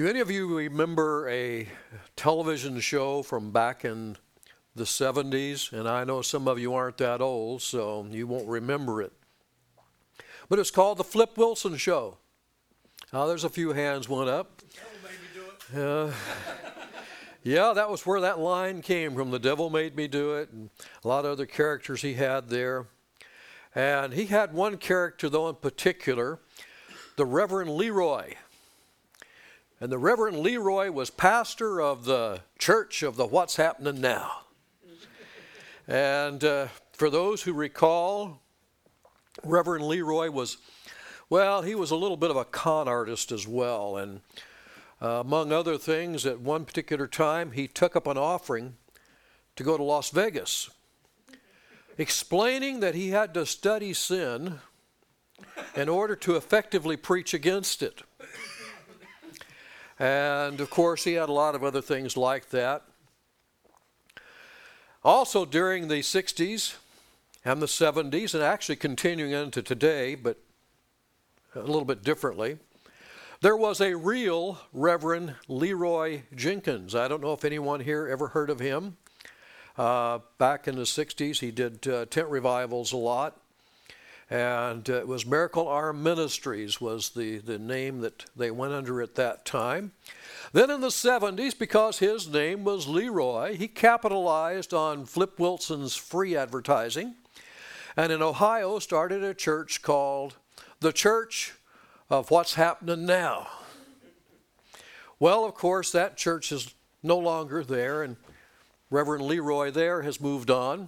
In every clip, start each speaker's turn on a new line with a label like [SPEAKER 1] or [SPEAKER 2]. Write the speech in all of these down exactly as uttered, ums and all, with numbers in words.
[SPEAKER 1] Do any of you remember a television show from back in the seventies? And I know some of you aren't that old, so you won't remember it. But it's called The Flip Wilson Show. Now, there's a few hands went up.
[SPEAKER 2] The devil made me do it.
[SPEAKER 1] Uh, yeah, that was where that line came from. The devil made me do it. And a lot of other characters he had there. And he had one character, though, in particular, the Reverend Leroy. And the Reverend Leroy was pastor of the church of the What's Happening Now. And uh, for those who recall, Reverend Leroy was, well, he was a little bit of a con artist as well. And uh, among other things, at one particular time, he took up an offering to go to Las Vegas, explaining that he had to study sin in order to effectively preach against it. And, of course, he had a lot of other things like that. Also, during the sixties and the seventies, and actually continuing into today, but a little bit differently, there was a real Reverend Leroy Jenkins. I don't know if anyone here ever heard of him. Uh, back in the sixties, he did uh, tent revivals a lot. And uh, it was Miracle Arm Ministries was the, the name that they went under at that time. Then in the seventies, because his name was Leroy, he capitalized on Flip Wilson's free advertising. And in Ohio started a church called the Church of What's Happening Now. Well, of course, that church is no longer there, and Reverend Leroy there has moved on.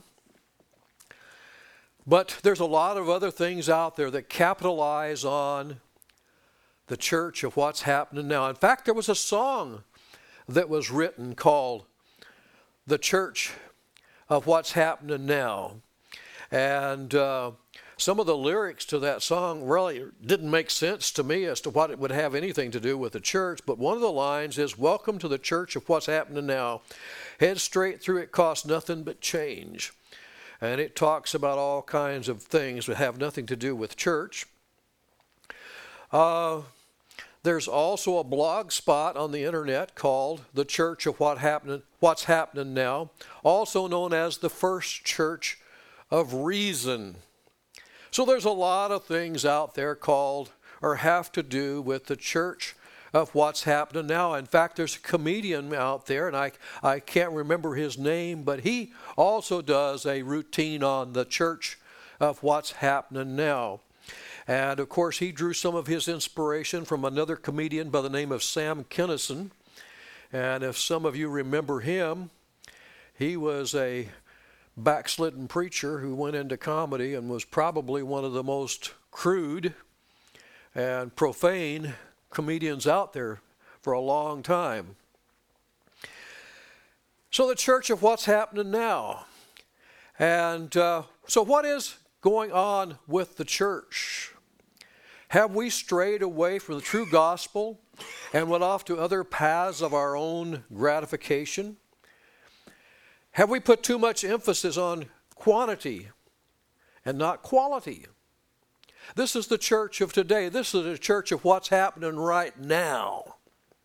[SPEAKER 1] But there's a lot of other things out there that capitalize on the church of What's Happening Now. In fact, there was a song that was written called The Church of What's Happening Now. And uh, some of the lyrics to that song really didn't make sense to me as to what it would have anything to do with the church. But one of the lines is, "Welcome to the church of What's Happening Now. Head straight through, it costs nothing but change." And it talks about all kinds of things that have nothing to do with church. Uh, there's also a blog spot on the internet called The Church of What Happening, What's Happening Now, also known as the First Church of Reason. So there's a lot of things out there called or have to do with the church of What's Happening Now. In fact, there's a comedian out there, and I, I can't remember his name, but he also does a routine on the church of What's Happening Now. And, of course, he drew some of his inspiration from another comedian by the name of Sam Kinison. And if some of you remember him, he was a backslidden preacher who went into comedy and was probably one of the most crude and profane comedians out there for a long time. So the church of What's Happening Now. And uh, so what is going on with the church? Have we strayed away from the true gospel and went off to other paths of our own gratification? Have we put too much emphasis on quantity and not quality? This is the church of today. This is the church of what's happening right now.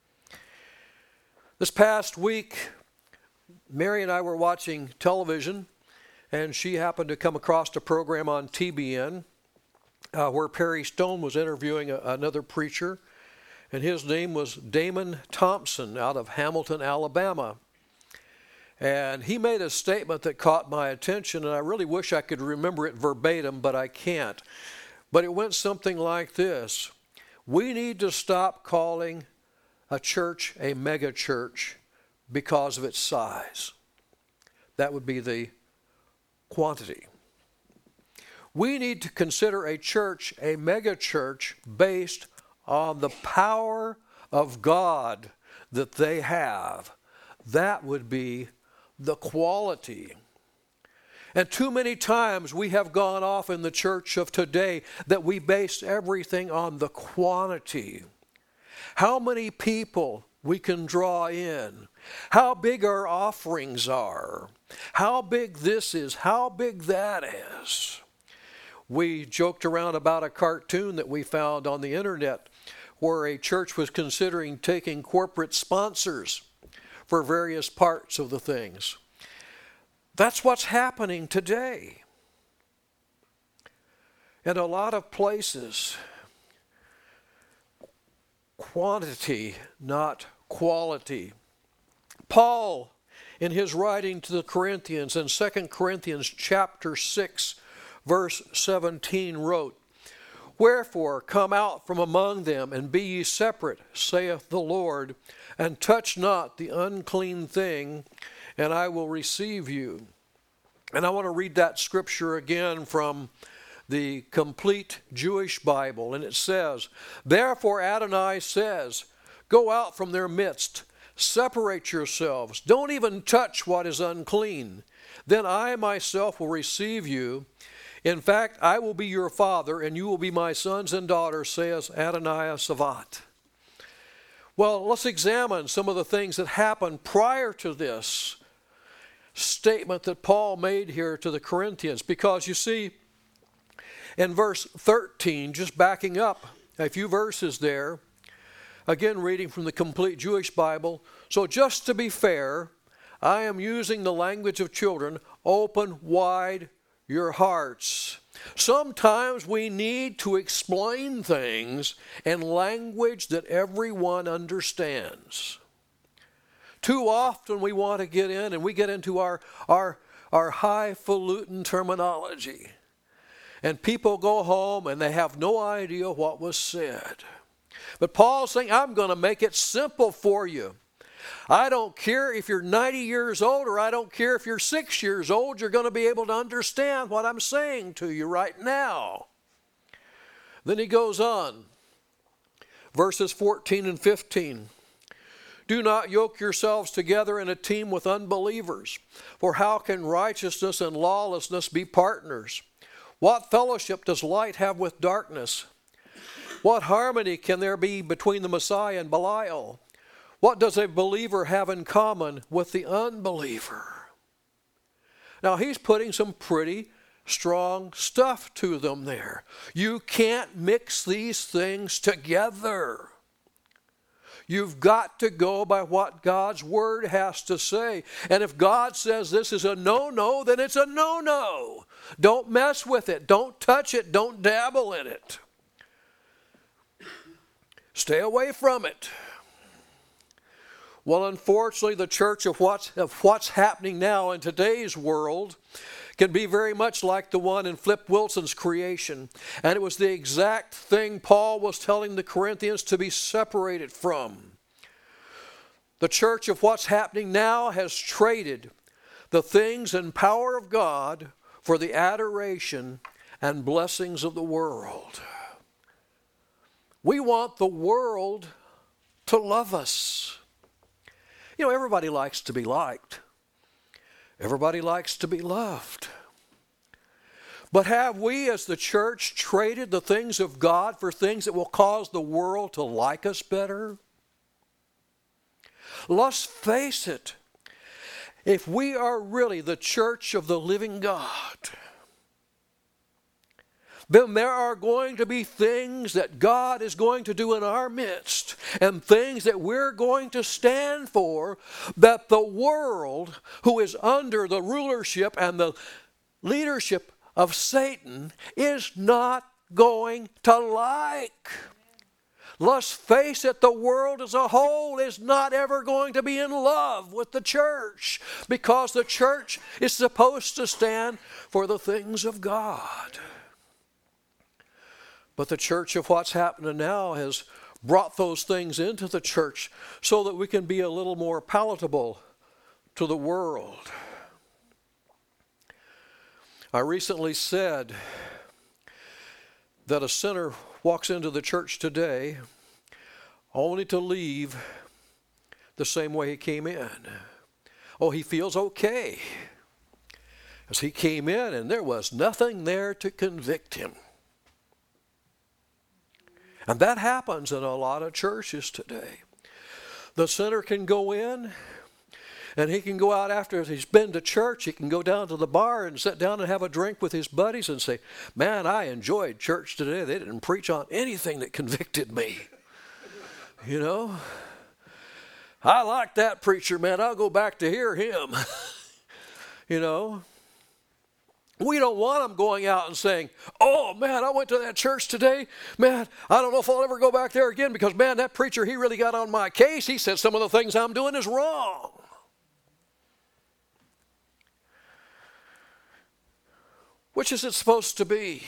[SPEAKER 1] This past week, Mary and I were watching television, and she happened to come across a program on T B N uh, where Perry Stone was interviewing a, another preacher, and his name was Damon Thompson out of Hamilton, Alabama. And he made a statement that caught my attention, and I really wish I could remember it verbatim, but I can't. But it went something like this: we need to stop calling a church a mega church because of its size. That would be the quantity. We need to consider a church a mega church based on the power of God that they have. That would be the quality. And too many times we have gone off in the church of today that we base everything on the quantity. How many people we can draw in. How big our offerings are. How big this is. How big that is. We joked around about a cartoon that we found on the internet where a church was considering taking corporate sponsors for various parts of the things. That's what's happening today. In a lot of places, quantity, not quality. Paul, in his writing to the Corinthians in Second Corinthians chapter six, verse seventeen, wrote, "Wherefore come out from among them, and be ye separate, saith the Lord, and touch not the unclean thing, and I will receive you." And I want to read that scripture again from the Complete Jewish Bible. And it says, "Therefore Adonai says, go out from their midst, separate yourselves, don't even touch what is unclean. Then I myself will receive you. In fact, I will be your father, and you will be my sons and daughters, says Adonai Savat." Well, let's examine some of the things that happened prior to this statement that Paul made here to the Corinthians. Because you see, in verse thirteen, just backing up a few verses there, again reading from the Complete Jewish Bible. "So just to be fair, I am using the language of children. Open wide your hearts." Sometimes we need to explain things in language that everyone understands. Too often we want to get in and we get into our, our, our highfalutin terminology. And people go home and they have no idea what was said. But Paul's saying, I'm going to make it simple for you. I don't care if you're ninety years old, or I don't care if you're six years old, you're going to be able to understand what I'm saying to you right now. Then he goes on, verses fourteen and fifteen. "Do not yoke yourselves together in a team with unbelievers, for how can righteousness and lawlessness be partners? What fellowship does light have with darkness? What harmony can there be between the Messiah and Belial? What does a believer have in common with the unbeliever?" Now he's putting some pretty strong stuff to them there. You can't mix these things together. You've got to go by what God's Word has to say. And if God says this is a no-no, then it's a no-no. Don't mess with it. Don't touch it. Don't dabble in it. Stay away from it. Well, unfortunately, the church of what's, of what's happening now in today's world can be very much like the one in Flip Wilson's creation. And it was the exact thing Paul was telling the Corinthians to be separated from. The church of what's happening now has traded the things and power of God for the adoration and blessings of the world. We want the world to love us. You know, everybody likes to be liked. Everybody likes to be loved. But have we as the church traded the things of God for things that will cause the world to like us better? Let's face it. If we are really the church of the living God, then there are going to be things that God is going to do in our midst, and things that we're going to stand for, that the world, who is under the rulership and the leadership of Satan, is not going to like. Let's face it, the world as a whole is not ever going to be in love with the church, because the church is supposed to stand for the things of God. But the church of what's happening now has brought those things into the church so that we can be a little more palatable to the world. I recently said that a sinner walks into the church today only to leave the same way he came in. Oh, he feels okay, as he came in and there was nothing there to convict him. And that happens in a lot of churches today. The sinner can go in, and he can go out after he's been to church. He can go down to the bar and sit down and have a drink with his buddies and say, man, I enjoyed church today. They didn't preach on anything that convicted me. You know, I like that preacher, man. I'll go back to hear him. You know, we don't want them going out and saying, oh, man, I went to that church today. Man, I don't know if I'll ever go back there again because, man, that preacher, he really got on my case. He said some of the things I'm doing is wrong. Which is it supposed to be?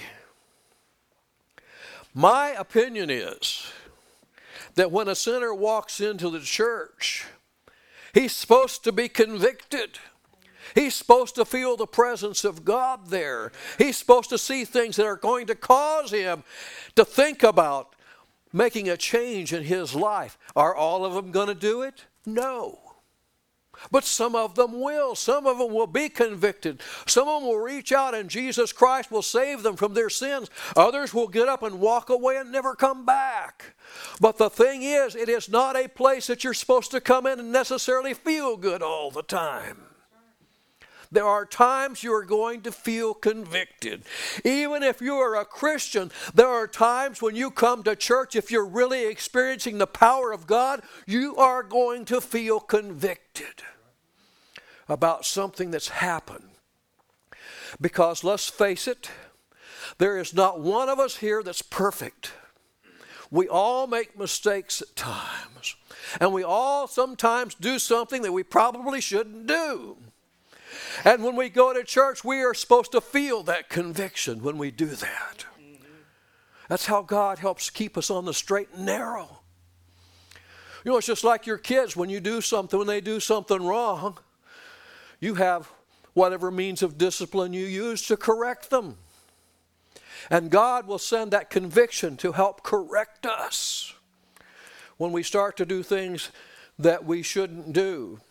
[SPEAKER 1] My opinion is that when a sinner walks into the church, he's supposed to be convicted. He's supposed to feel the presence of God there. He's supposed to see things that are going to cause him to think about making a change in his life. Are all of them going to do it? No. But some of them will. Some of them will be convicted. Some of them will reach out and Jesus Christ will save them from their sins. Others will get up and walk away and never come back. But the thing is, it is not a place that you're supposed to come in and necessarily feel good all the time. There are times you are going to feel convicted. Even if you are a Christian, there are times when you come to church, if you're really experiencing the power of God, you are going to feel convicted about something that's happened. Because let's face it, there is not one of us here that's perfect. We all make mistakes at times. And we all sometimes do something that we probably shouldn't do. And when we go to church, we are supposed to feel that conviction when we do that. That's how God helps keep us on the straight and narrow. You know, it's just like your kids. When you do something, when they do something wrong, you have whatever means of discipline you use to correct them. And God will send that conviction to help correct us when we start to do things that we shouldn't do.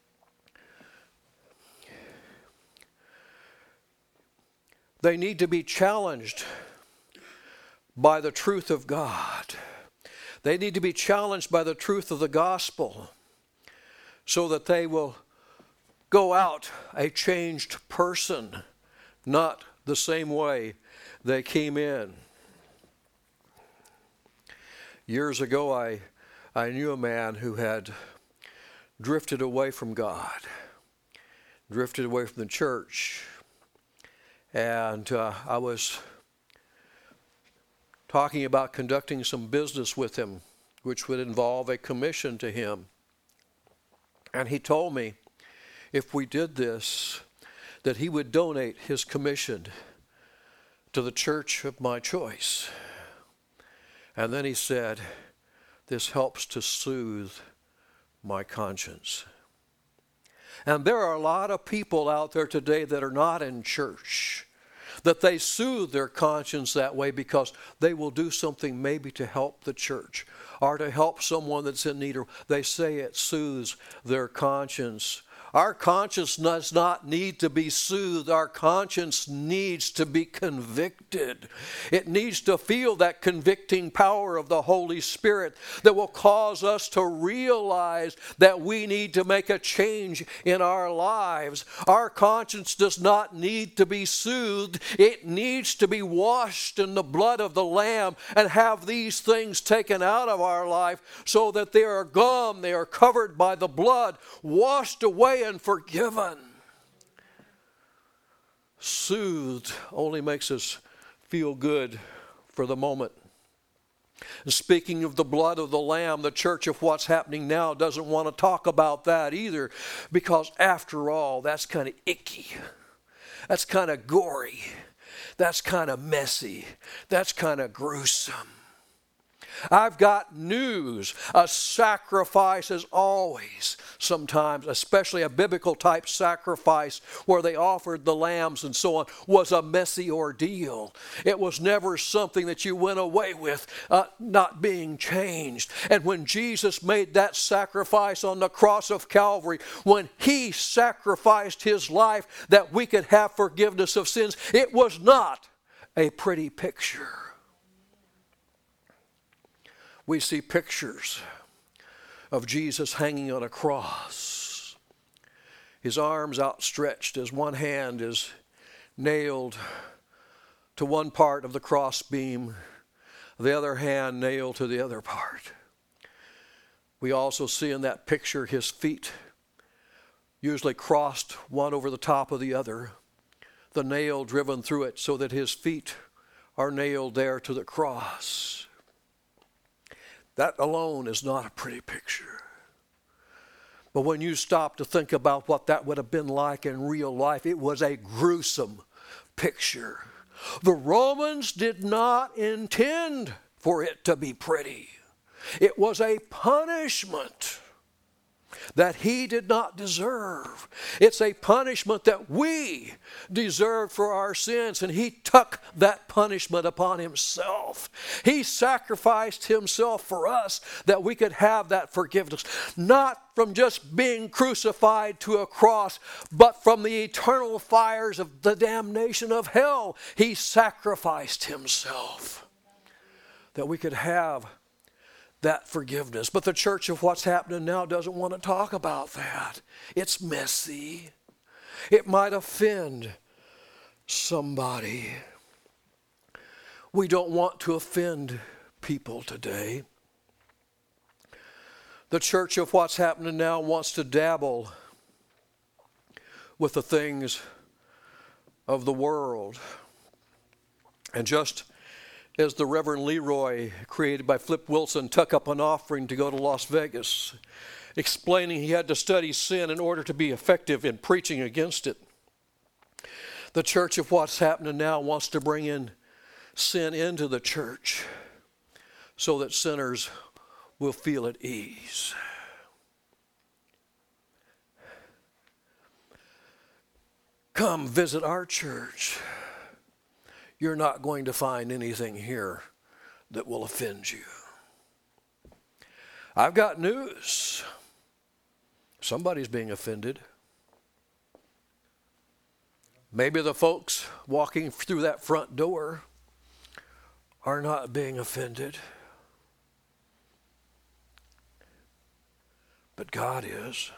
[SPEAKER 1] They need to be challenged by the truth of God. They need to be challenged by the truth of the gospel so that they will go out a changed person, not the same way they came in. Years ago, I, I knew a man who had drifted away from God, drifted away from the church. And uh, I was talking about conducting some business with him, which would involve a commission to him. And he told me if we did this, that he would donate his commission to the church of my choice. And then he said, this helps to soothe my conscience. And there are a lot of people out there today that are not in church, that they soothe their conscience that way because they will do something maybe to help the church or to help someone that's in need. Or they say it soothes their conscience. Our conscience does not need to be soothed. Our conscience needs to be convicted. It needs to feel that convicting power of the Holy Spirit that will cause us to realize that we need to make a change in our lives. Our conscience does not need to be soothed. It needs to be washed in the blood of the Lamb and have these things taken out of our life so that they are gone, they are covered by the blood, washed away and forgiven. Soothed only makes us feel good for the moment. And speaking of the blood of the Lamb, the church of what's happening now doesn't want to talk about that either, because after all, that's kind of icky. That's kind of gory. That's kind of messy. That's kind of gruesome. I've got news. A sacrifice is always, sometimes, especially a biblical type sacrifice where they offered the lambs and so on, was a messy ordeal. It was never something that you went away with uh, not being changed. And when Jesus made that sacrifice on the cross of Calvary, when he sacrificed his life that we could have forgiveness of sins, it was not a pretty picture. We see pictures of Jesus hanging on a cross. His arms outstretched as one hand is nailed to one part of the cross beam, the other hand nailed to the other part. We also see in that picture his feet usually crossed one over the top of the other, the nail driven through it so that his feet are nailed there to the cross. That alone is not a pretty picture. But when you stop to think about what that would have been like in real life, it was a gruesome picture. The Romans did not intend for it to be pretty. It was a punishment that he did not deserve. It's a punishment that we deserved for our sins, and he took that punishment upon himself. He sacrificed himself for us that we could have that forgiveness, not from just being crucified to a cross, but from the eternal fires of the damnation of hell. He sacrificed himself that we could have that forgiveness. But the church of what's happening now doesn't want to talk about that. It's messy. It might offend somebody. We don't want to offend people today. The church of what's happening now wants to dabble with the things of the world. And just as the Reverend Leroy, created by Flip Wilson, took up an offering to go to Las Vegas, explaining he had to study sin in order to be effective in preaching against it. The church of what's happening now wants to bring in sin into the church so that sinners will feel at ease. Come visit our church. You're not going to find anything here that will offend you. I've got news. Somebody's being offended. Maybe the folks walking through that front door are not being offended. But God is.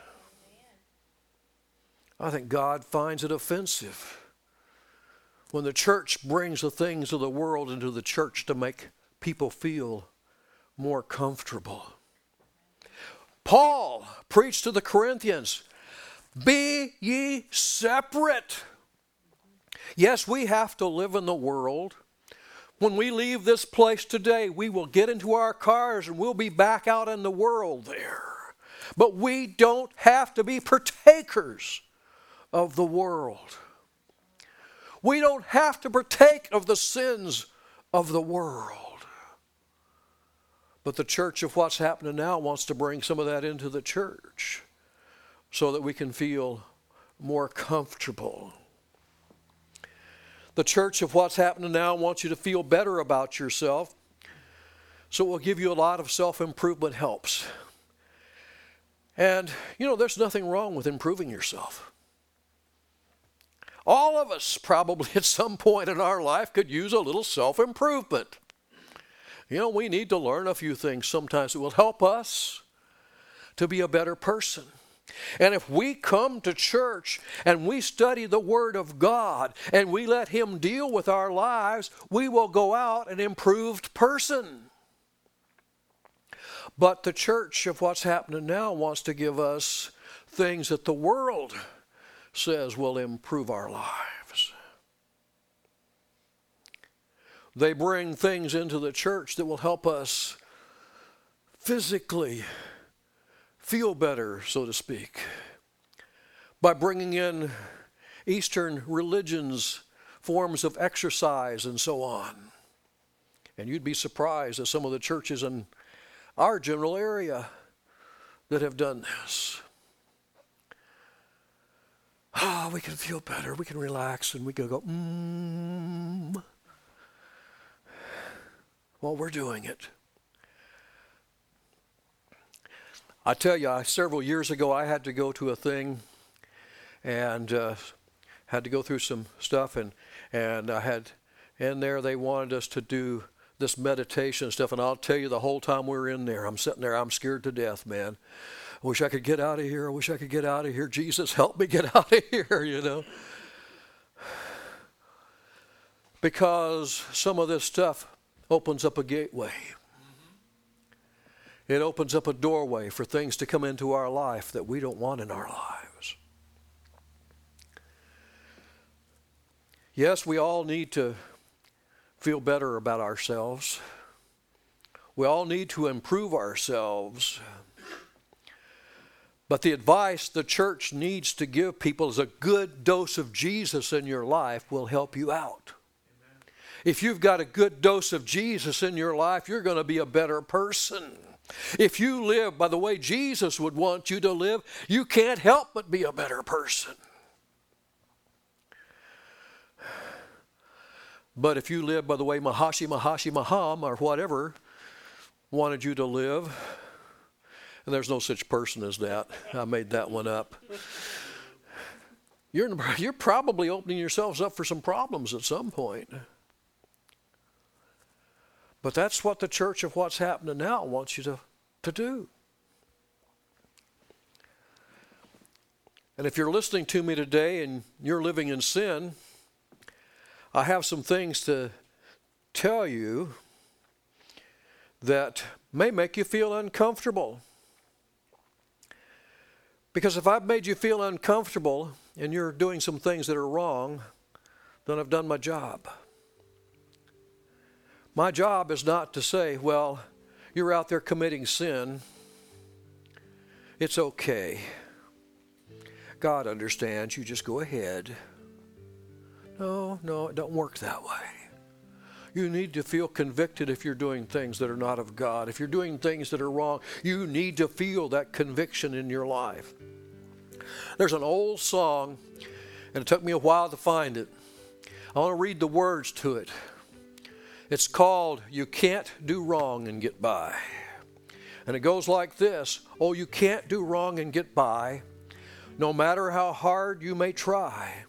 [SPEAKER 1] I think God finds it offensive when the church brings the things of the world into the church to make people feel more comfortable. Paul preached to the Corinthians, be ye separate. Yes, we have to live in the world. When we leave this place today, we will get into our cars and we'll be back out in the world there. But we don't have to be partakers of the world. We don't have to partake of the sins of the world. But the church of what's happening now wants to bring some of that into the church so that we can feel more comfortable. The church of what's happening now wants you to feel better about yourself, so it will give you a lot of self-improvement helps. And, you know, there's nothing wrong with improving yourself. All of us probably at some point in our life could use a little self-improvement. You know, we need to learn a few things sometimes that will help us to be a better person. And if we come to church and we study the Word of God and we let Him deal with our lives, we will go out an improved person. But the church of what's happening now wants to give us things that the world says will improve our lives. They bring things into the church that will help us physically feel better, so to speak, by bringing in Eastern religions, forms of exercise, and so on. And you'd be surprised at some of the churches in our general area that have done this. Ah, oh, we can feel better, we can relax, and we can go, mmm, while we're doing it. I tell you, I, several years ago, I had to go to a thing and uh, had to go through some stuff, and, and I had, in there they wanted us to do this meditation stuff, and I'll tell you, the whole time we were in there, I'm sitting there, I'm scared to death, man. I wish I could get out of here. I wish I could get out of here. Jesus, help me get out of here, you know. Because some of this stuff opens up a gateway. It opens up a doorway for things to come into our life that we don't want in our lives. Yes, we all need to feel better about ourselves. We all need to improve ourselves. But the advice the church needs to give people is a good dose of Jesus in your life will help you out. Amen. If you've got a good dose of Jesus in your life, you're going to be a better person. If you live by the way Jesus would want you to live, you can't help but be a better person. But if you live by the way Mahashi, Mahashi, Maham, or whatever wanted you to live, and there's no such person as that. I made that one up. You're, you're probably opening yourselves up for some problems at some point. But that's what the church of what's happening now wants you to, to do. And if you're listening to me today and you're living in sin, I have some things to tell you that may make you feel uncomfortable. Because if I've made you feel uncomfortable and you're doing some things that are wrong, then I've done my job. My job is not to say, well, you're out there committing sin. It's okay. God understands. You just go ahead. No, no, it don't work that way. You need to feel convicted if you're doing things that are not of God. If you're doing things that are wrong, you need to feel that conviction in your life. There's an old song, and it took me a while to find it. I want to read the words to it. It's called, "You Can't Do Wrong and Get By." And it goes like this. Oh, you can't do wrong and get by, no matter how hard you may try.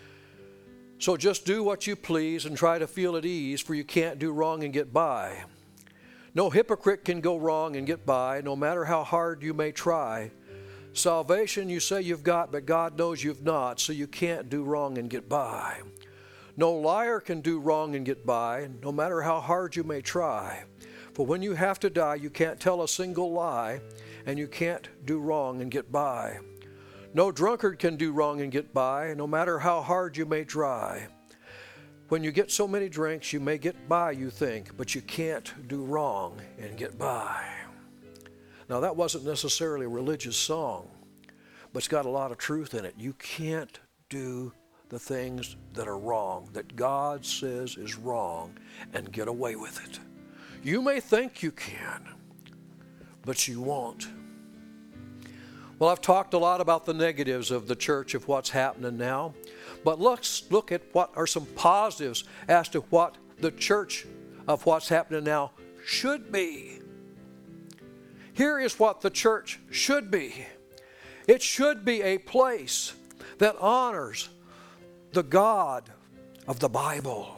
[SPEAKER 1] So just do what you please and try to feel at ease, for you can't do wrong and get by. No hypocrite can go wrong and get by, no matter how hard you may try. Salvation you say you've got, but God knows you've not, so you can't do wrong and get by. No liar can do wrong and get by, no matter how hard you may try. For when you have to die, you can't tell a single lie, and you can't do wrong and get by. No drunkard can do wrong and get by, no matter how hard you may try. When you get so many drinks, you may get by, you think, but you can't do wrong and get by. Now, that wasn't necessarily a religious song, but it's got a lot of truth in it. You can't do the things that are wrong, that God says is wrong, and get away with it. You may think you can, but you won't. Well, I've talked a lot about the negatives of the church of what's happening now, but let's look at what are some positives as to what the church of what's happening now should be. Here is what the church should be. It should be a place that honors the God of the Bible.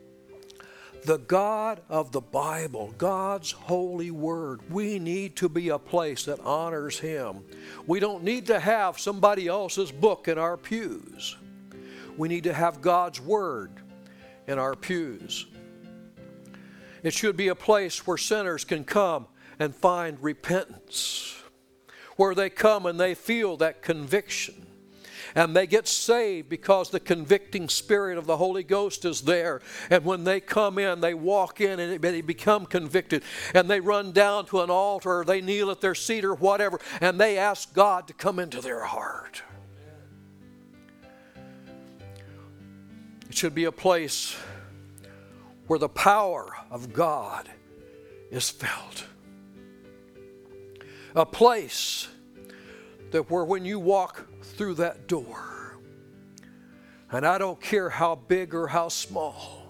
[SPEAKER 1] The God of the Bible, God's holy word. We need to be a place that honors Him. We don't need to have somebody else's book in our pews. We need to have God's word in our pews. It should be a place where sinners can come and find repentance, where they come and they feel that conviction. And they get saved because the convicting spirit of the Holy Ghost is there. And when they come in, they walk in and they become convicted. And they run down to an altar, or they kneel at their seat or whatever, and they ask God to come into their heart. It should be a place where the power of God is felt. A place that where when you walk through that door, and I don't care how big or how small,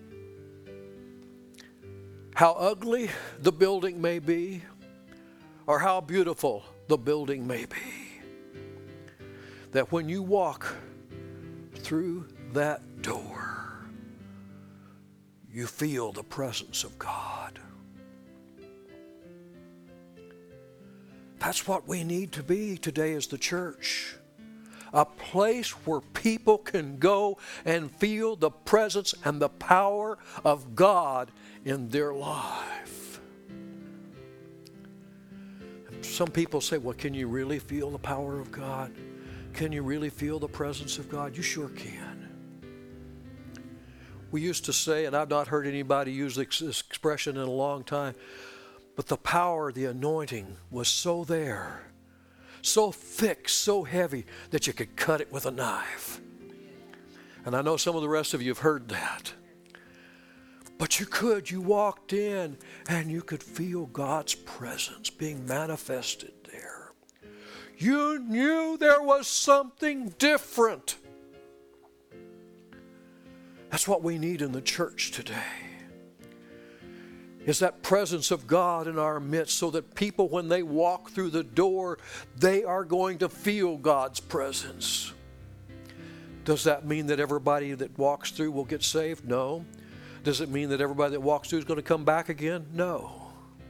[SPEAKER 1] how ugly the building may be, or how beautiful the building may be, that when you walk through that door, you feel the presence of God. That's what we need to be today as the church. A place where people can go and feel the presence and the power of God in their life. Some people say, well, can you really feel the power of God? Can you really feel the presence of God? You sure can. We used to say, and I've not heard anybody use this expression in a long time, but the power, the anointing was so there, so thick, so heavy that you could cut it with a knife. And I know some of the rest of you have heard that. But you could, you walked in and you could feel God's presence being manifested there. You knew there was something different. That's what we need in the church today. Is that presence of God in our midst so that people, when they walk through the door, they are going to feel God's presence. Does that mean that everybody that walks through will get saved? No. Does it mean that everybody that walks through is going to come back again? No.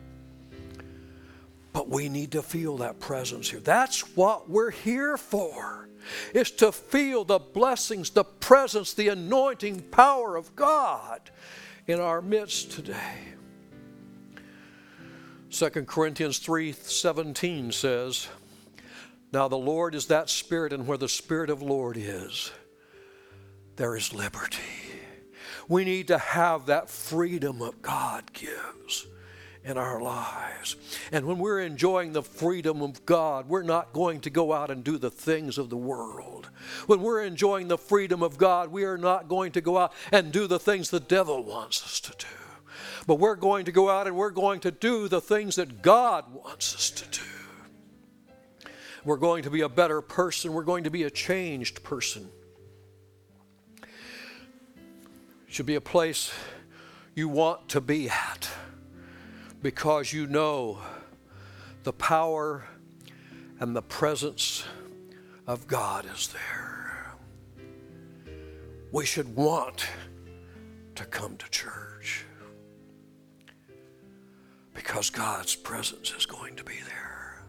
[SPEAKER 1] But we need to feel that presence here. That's what we're here for, is to feel the blessings, the presence, the anointing power of God in our midst today. Second Corinthians three seventeen says, now the Lord is that Spirit, and where the Spirit of the Lord is, there is liberty. We need to have that freedom that God gives in our lives. And when we're enjoying the freedom of God, we're not going to go out and do the things of the world. When we're enjoying the freedom of God, we are not going to go out and do the things the devil wants us to do. But we're going to go out and we're going to do the things that God wants us to do. We're going to be a better person. We're going to be a changed person. It should be a place you want to be at because you know the power and the presence of God is there. We should want to come to church because God's presence is going to be there.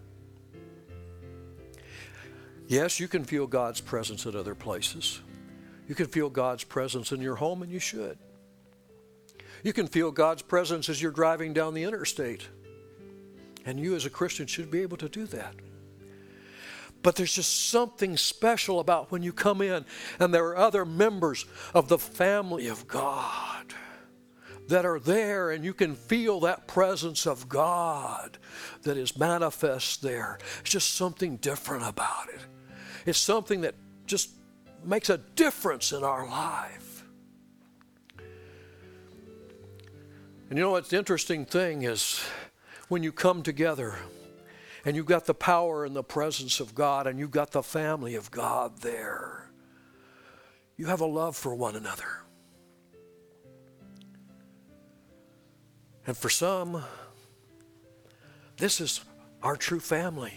[SPEAKER 1] Yes, you can feel God's presence at other places. You can feel God's presence in your home, and you should. You can feel God's presence as you're driving down the interstate. And you as a Christian should be able to do that. But there's just something special about when you come in and there are other members of the family of God that are there, and you can feel that presence of God that is manifest there. It's just something different about it. It's something that just makes a difference in our life. And you know what's the interesting thing is when you come together and you've got the power and the presence of God and you've got the family of God there, you have a love for one another. And for some, this is our true family.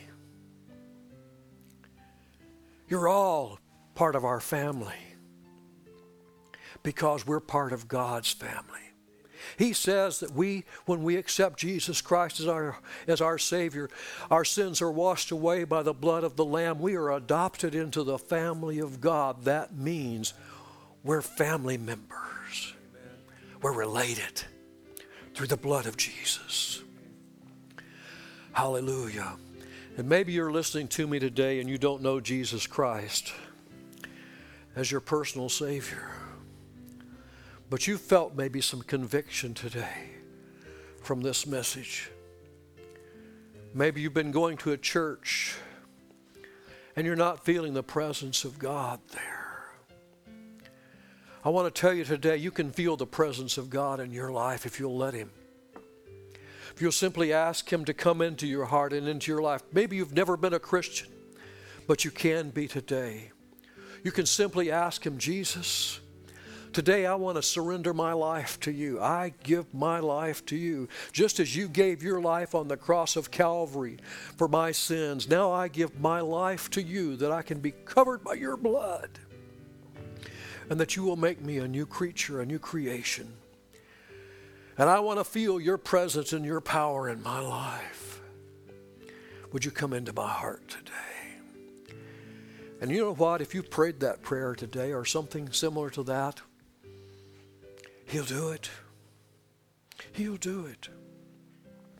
[SPEAKER 1] You're all part of our family because we're part of God's family. He says that we, when we accept Jesus Christ as our, as our Savior, our sins are washed away by the blood of the Lamb. We are adopted into the family of God. That means we're family members. We're related through the blood of Jesus. Hallelujah. And maybe you're listening to me today and you don't know Jesus Christ as your personal Savior. But you felt maybe some conviction today from this message. Maybe you've been going to a church and you're not feeling the presence of God there. I want to tell you today, you can feel the presence of God in your life if you'll let Him. If you'll simply ask Him to come into your heart and into your life. Maybe you've never been a Christian, but you can be today. You can simply ask Him, Jesus, today I want to surrender my life to you. I give my life to you. Just as you gave your life on the cross of Calvary for my sins, now I give my life to you that I can be covered by your blood and that you will make me a new creature, a new creation. And I want to feel your presence and your power in my life. Would you come into my heart today? And you know what? If you prayed that prayer today or something similar to that, He'll do it. He'll do it.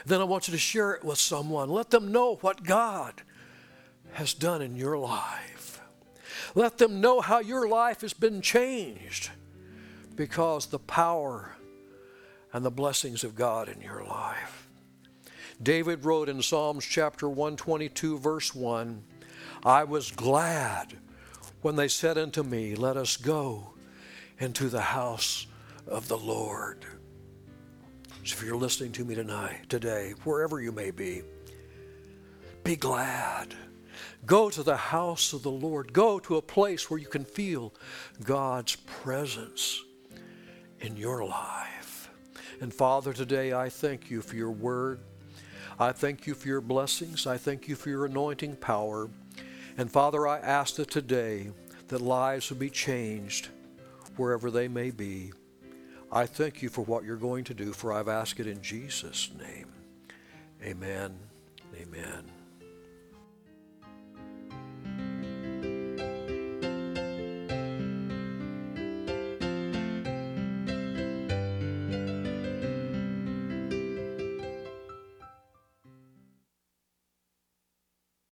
[SPEAKER 1] Then I want you to share it with someone. Let them know what God has done in your life. Let them know how your life has been changed because the power and the blessings of God in your life. David wrote in Psalms chapter one twenty-two, verse one, I was glad when they said unto me, let us go into the house of the Lord. So if you're listening to me tonight, today, wherever you may be, be glad. Go to the house of the Lord. Go to a place where you can feel God's presence in your life. And Father, today I thank you for your word. I thank you for your blessings. I thank you for your anointing power. And Father, I ask that today that lives will be changed wherever they may be. I thank you for what you're going to do, for I've asked it in Jesus' name. Amen. Amen.